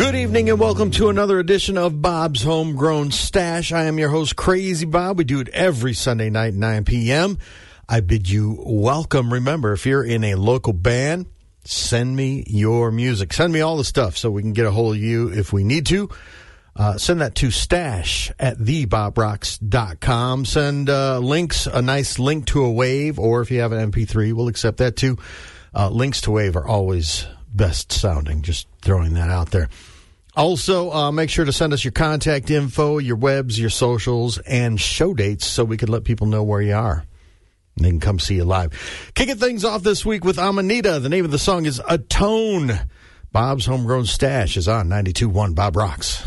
Good evening and welcome to another edition of Bob's Homegrown Stash. I am your host, Crazy Bob. We do it every Sunday night at 9 p.m. I bid you welcome. Remember, if you're in a local band, send me your music. Send me all the stuff so we can get a hold of you if we need to. Send that to stash@thebobrocks.com. Send links, a nice link to a wave, or if you have an MP3, we'll accept that too. Links to wave are always best sounding. Just throwing that out there. Also, make sure to send us your contact info, your webs, your socials, and show dates so we can let people know where you are. And they can come see you live. Kicking things off this week with Amanita. The name of the song is Atone. Bob's Homegrown Stash is on 92.1 Bob Rocks.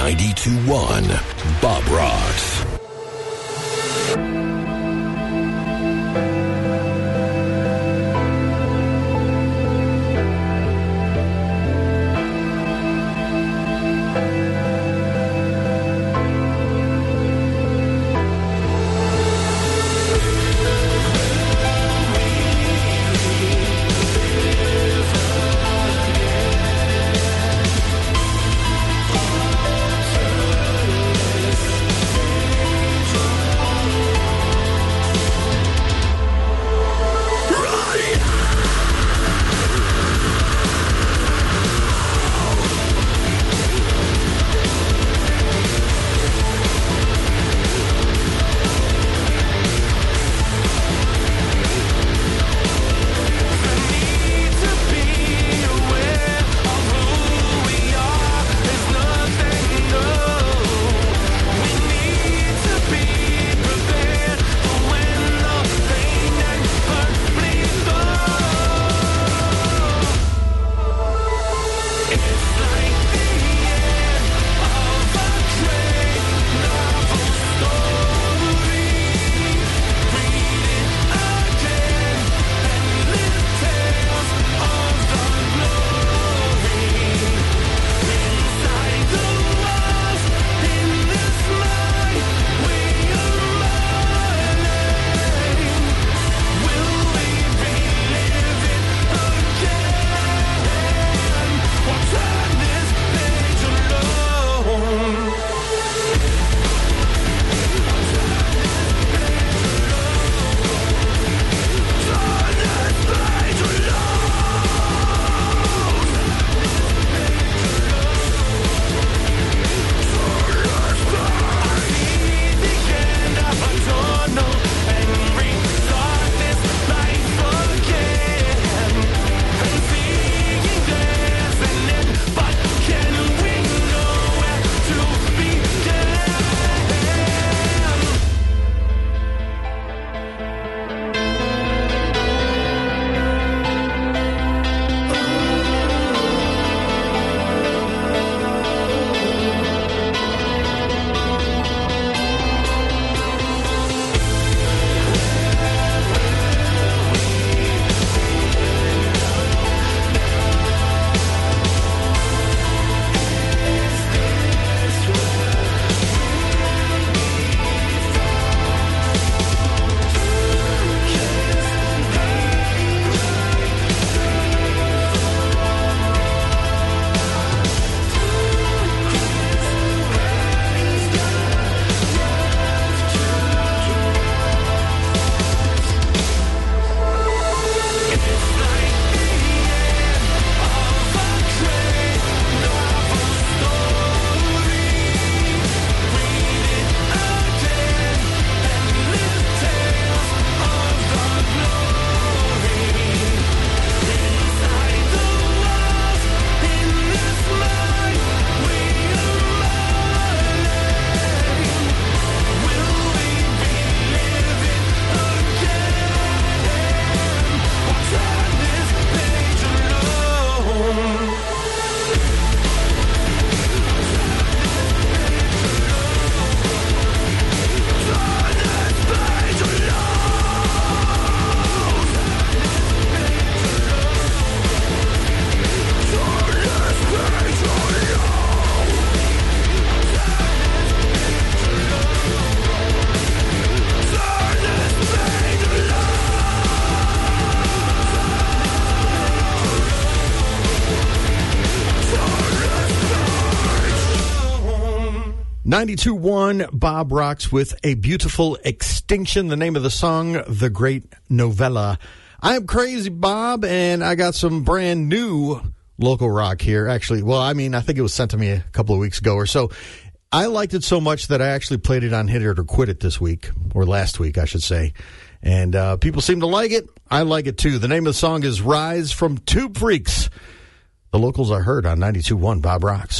92.1 Bob Rocks. .92.1 Bob Rocks with A Beautiful Extinction, the name of the song, The Great Novella. I'm Crazy Bob, and I got some brand new local rock here. Actually, well, I think it was sent to me a couple of weeks ago or so. I liked it so much that I actually played it on Hit It or Quit It this week, or last week, I should say. And people seem to like it. I like it, too. The name of the song is Rise from Tube Freaks. The locals are heard on 92.1 Bob Rocks.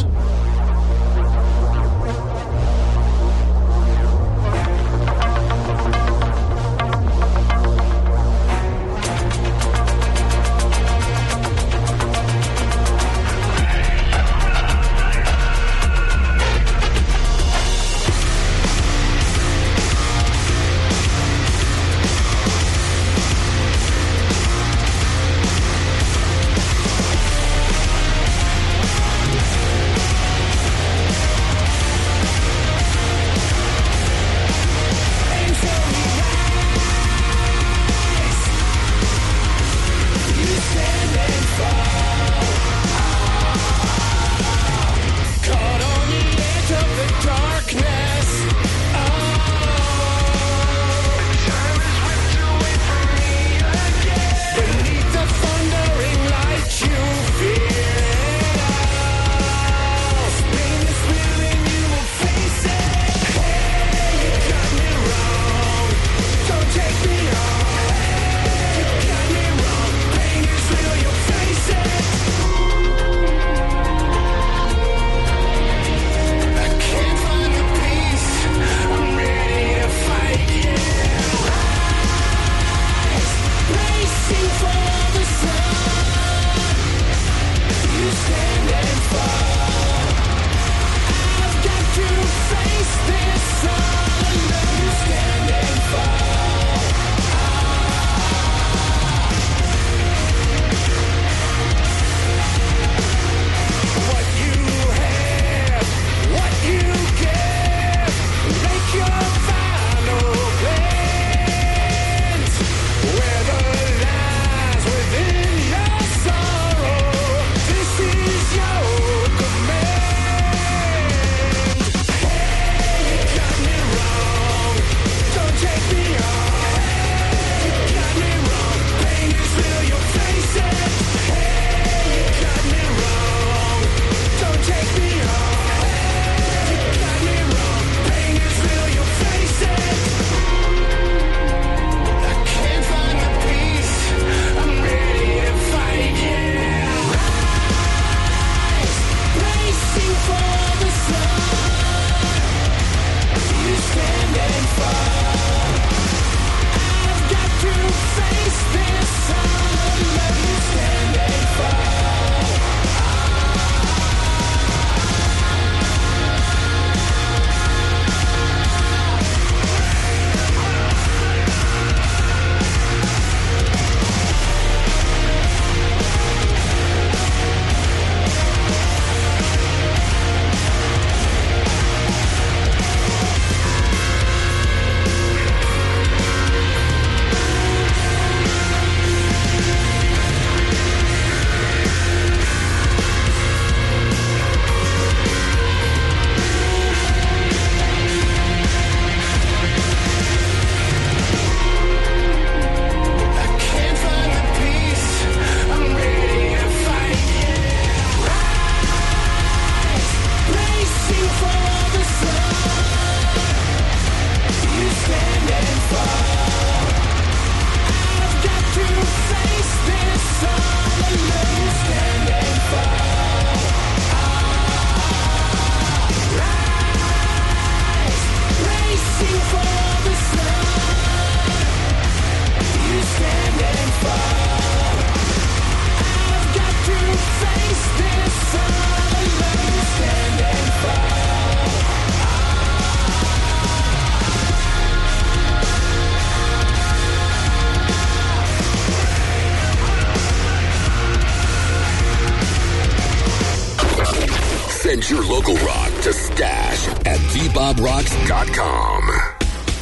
Change your local rock to stash at thebobrocks.com.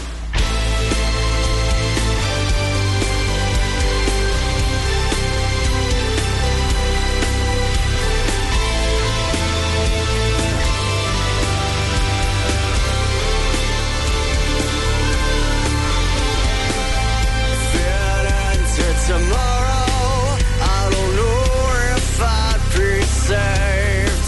Tomorrow, I don't know if I'd be saved.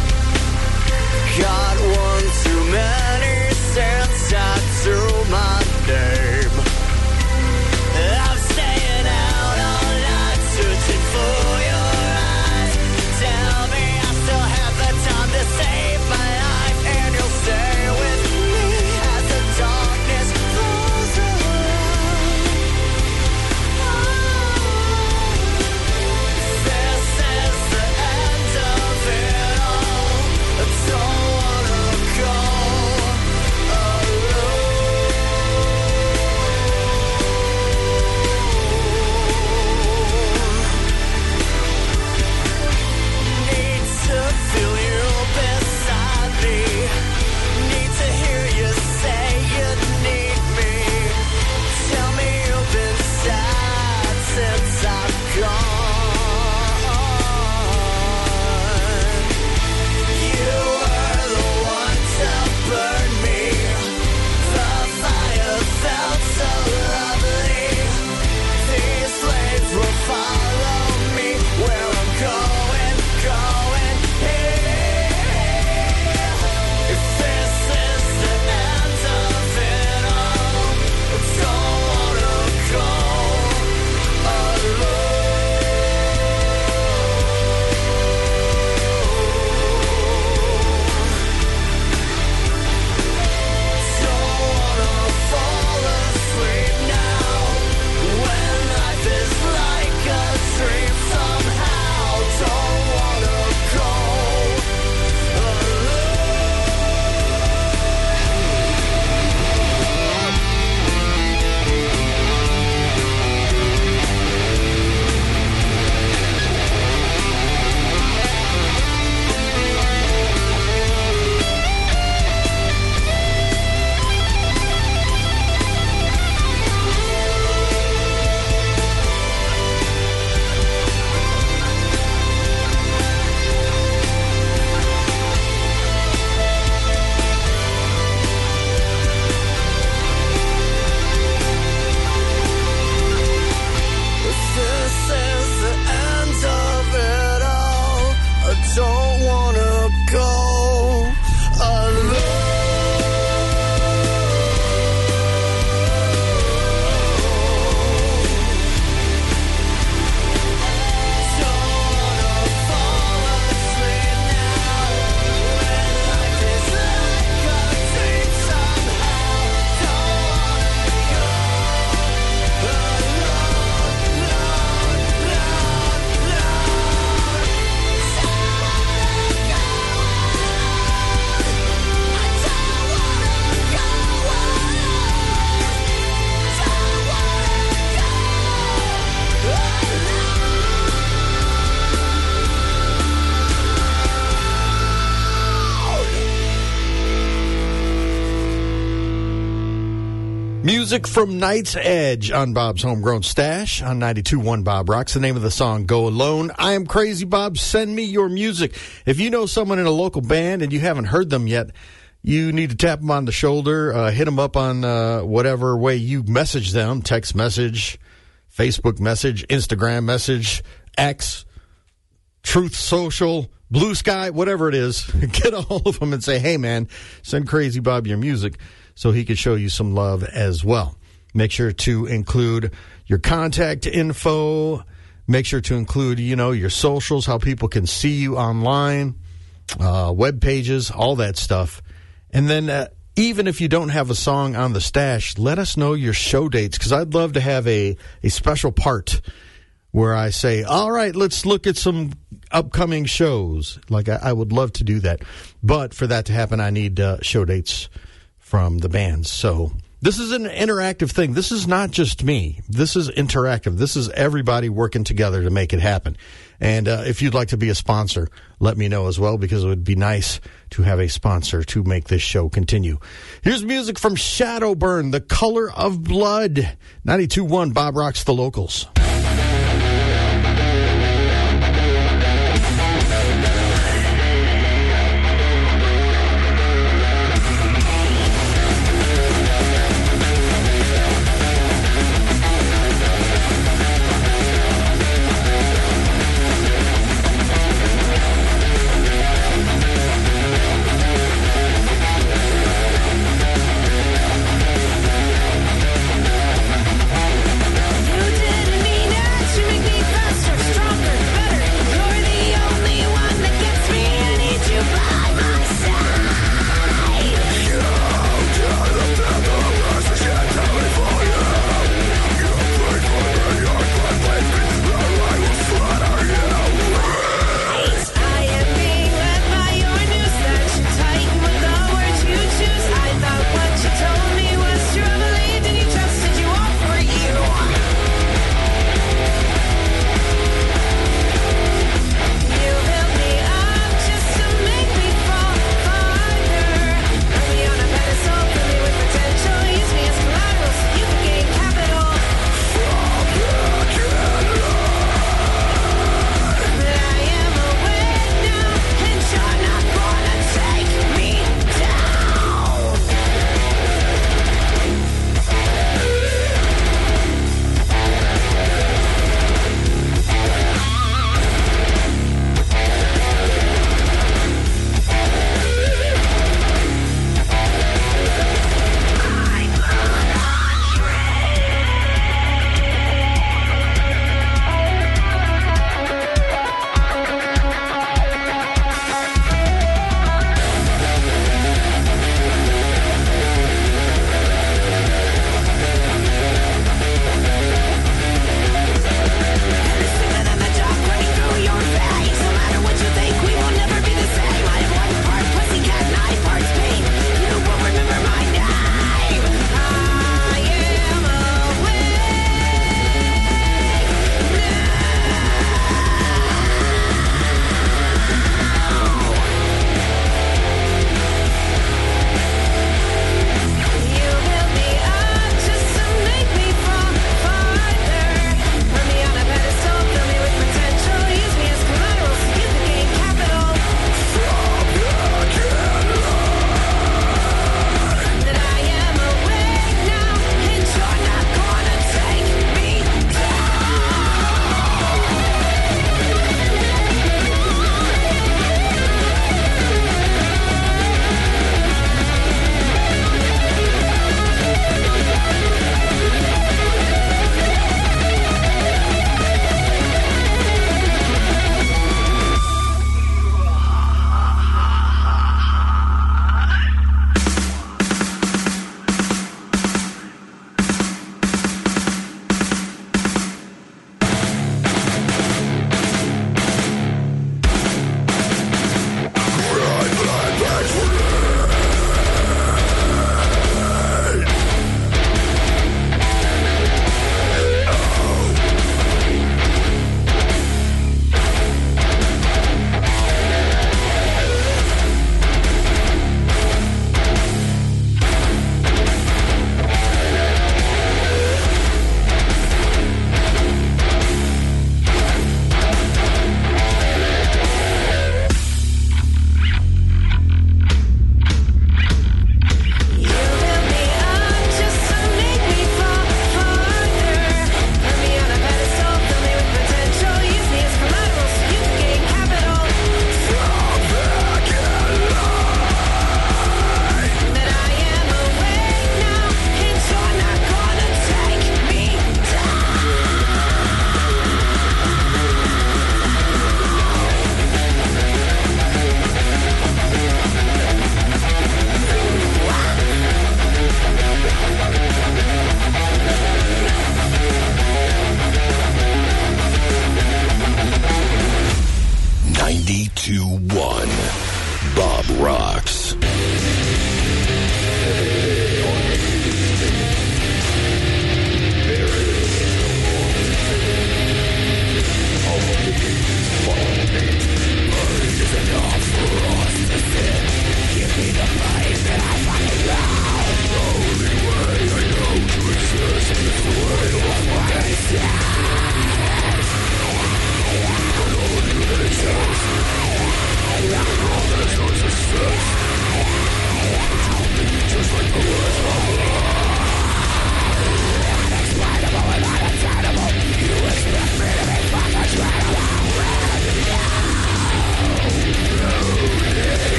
Got one too many since I threw my name. I'm staying out all night, searching for your eyes. Tell me I still have the time to save my life, and you'll stay with me as the darkness falls around. Music from Night's Edge on Bob's Homegrown Stash on 92.1 Bob Rocks. The name of the song, Go Alone. I am Crazy Bob. Send me your music. If you know someone in a local band and you haven't heard them yet, you need to tap them on the shoulder, hit them up on whatever way you message them, text message, Facebook message, Instagram message, X, Truth Social, Blue Sky, whatever it is. Get a hold of them and say, hey, man, send Crazy Bob your music, so he could show you some love as well. Make sure to include your contact info. Make sure to include, your socials, how people can see you online, web pages, all that stuff. And then even if you don't have a song on the stash, let us know your show dates, because I'd love to have a special part where I say, all right, let's look at some upcoming shows. Like, I would love to do that. But for that to happen, I need show dates from the bands. So This is an interactive thing. This is not just me. This is interactive. This is everybody working together to make it happen. And if you'd like to be a sponsor, let me know as well, because it would be nice to have a sponsor to make this show continue. Here's music from Shadowburn, The Color of Blood. 92.1 Bob Rocks the Locals. You didn't need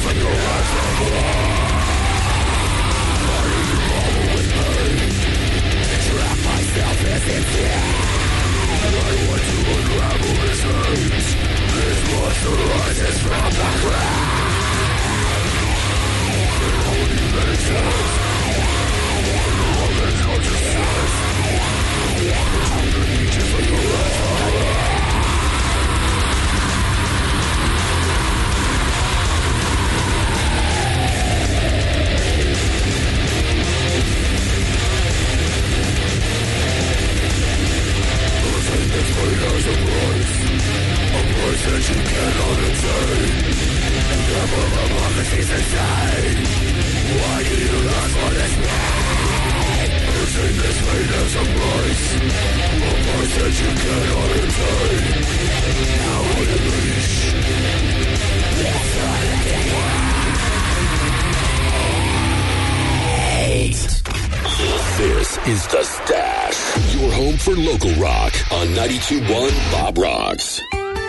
This is The Stash, your home for local rock on 92.1 Bob Rocks.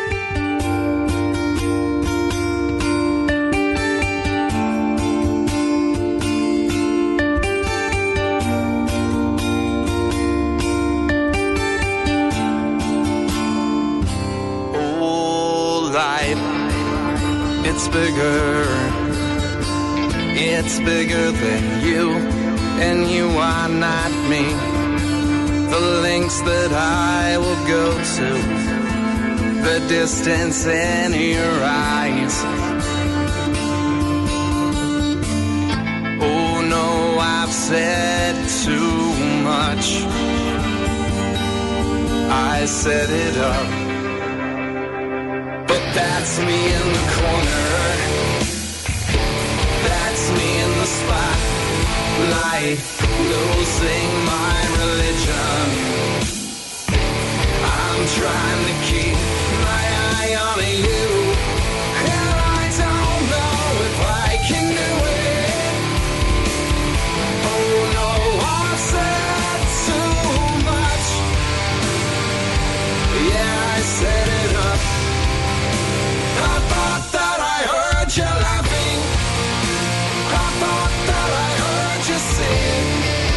Oh, life, it's bigger. It's bigger than you, and you are not me. The lengths that I will go to, the distance in your eyes. Oh no, I've said too much. I set it up, but that's me in the corner. That's me in the spotlight, losing my religion. I'm trying to keep my eye on you, and I don't know if I can do it. Oh no, I've said too much. Yeah, I set it up. I thought that I heard you laughing. I thought that I heard you sing.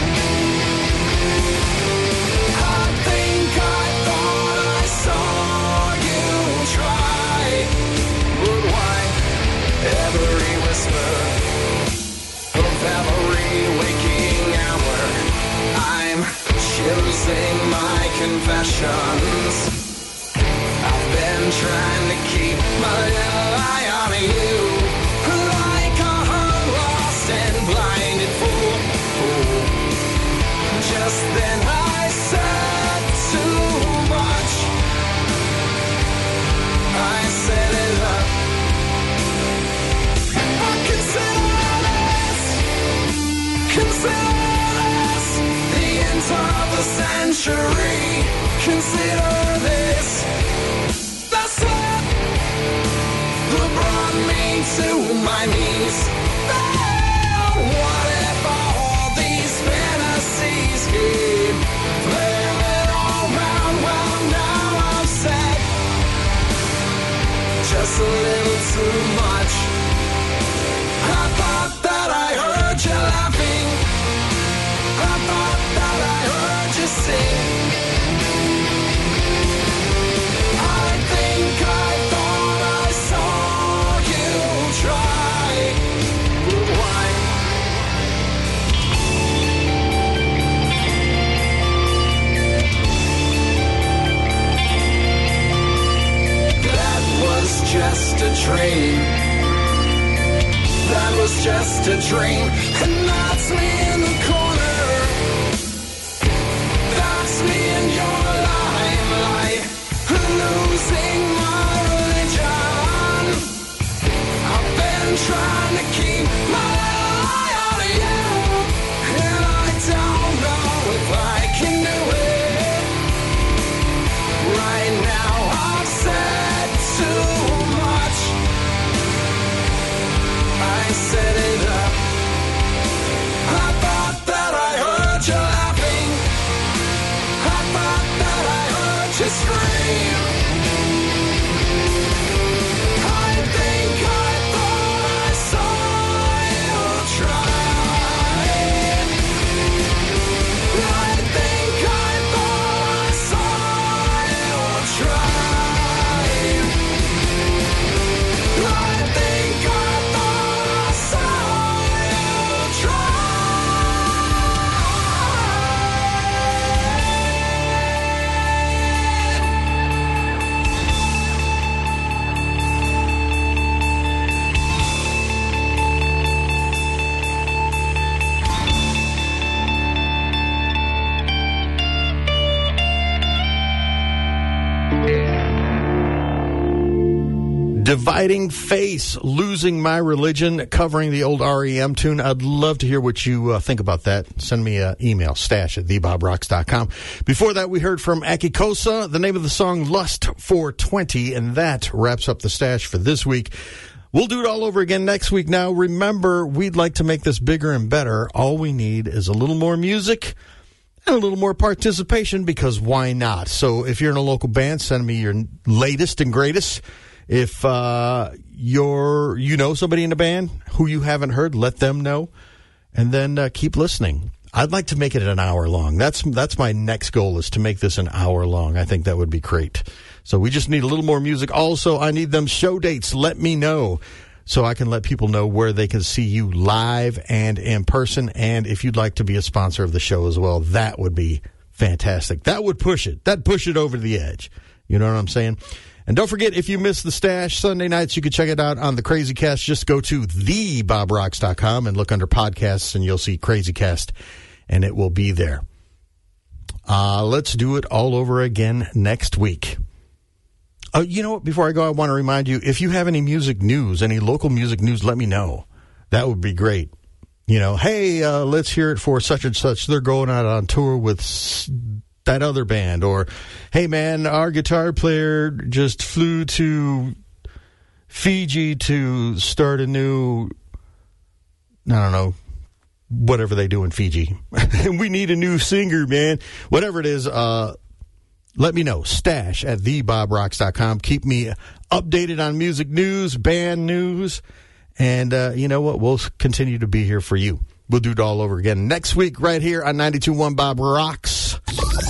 I think I thought I saw you try. But why? Every whisper of every waking hour, I'm choosing my confessions. I've been trying to keep my eye on you, like a lost and blinded fool. Just then I said too much. I set it up. I consider this the end of the century. Consider this the slip that brought me to my knees. What if all these fantasies keep playing all round? Well, now I've said just a little too much. I thought that I heard you laughing. I thought that I heard you sing. I think I thought I saw you try. But why? That was just a dream. That was just a dream. And that's me in the corner. That's me in your limelight, losing my religion. I've been trying to keep my eye on you, and I don't know if I can do it. Right now I've said too much. I set it up. I thought that I heard you laughing. I thought that I heard you scream. I think I thought I saw Dividing Face, Losing My Religion, covering the old REM tune. I'd love to hear what you think about that. Send me an email, stash@thebobrocks.com. Before that, we heard from Akikosa, the name of the song, Lust for 20, and that wraps up the stash for this week. We'll do it all over again next week. Now, remember, we'd like to make this bigger and better. All we need is a little more music and a little more participation, because why not? So if you're in a local band, send me your latest and greatest. If you know somebody in the band who you haven't heard, let them know, and then keep listening. I'd like to make it an hour long. That's my next goal, is to make this an hour long. I think that would be great. So we just need a little more music. Also, I need them show dates. Let me know so I can let people know where they can see you live and in person. And if you'd like to be a sponsor of the show as well, that would be fantastic. That would push it. That'd push it over the edge. You know what I'm saying? And don't forget, if you missed the stash Sunday nights, you can check it out on the Crazy Cast. Just go to thebobrocks.com and look under podcasts, and you'll see Crazy Cast, and it will be there. Let's do it all over again next week. You know what? Before I go, I want to remind you, if you have any music news, any local music news, let me know. That would be great. You know, hey, let's hear it for such and such. They're going out on tour with that other band. Or, hey, man, our guitar player just flew to Fiji to start a new, I don't know, whatever they do in Fiji. We need a new singer, man. Whatever it is, let me know. Stash@thebobrocks.com. Keep me updated on music news, band news, and you know what? We'll continue to be here for you. We'll do it all over again next week right here on 92.1 Bob Rocks.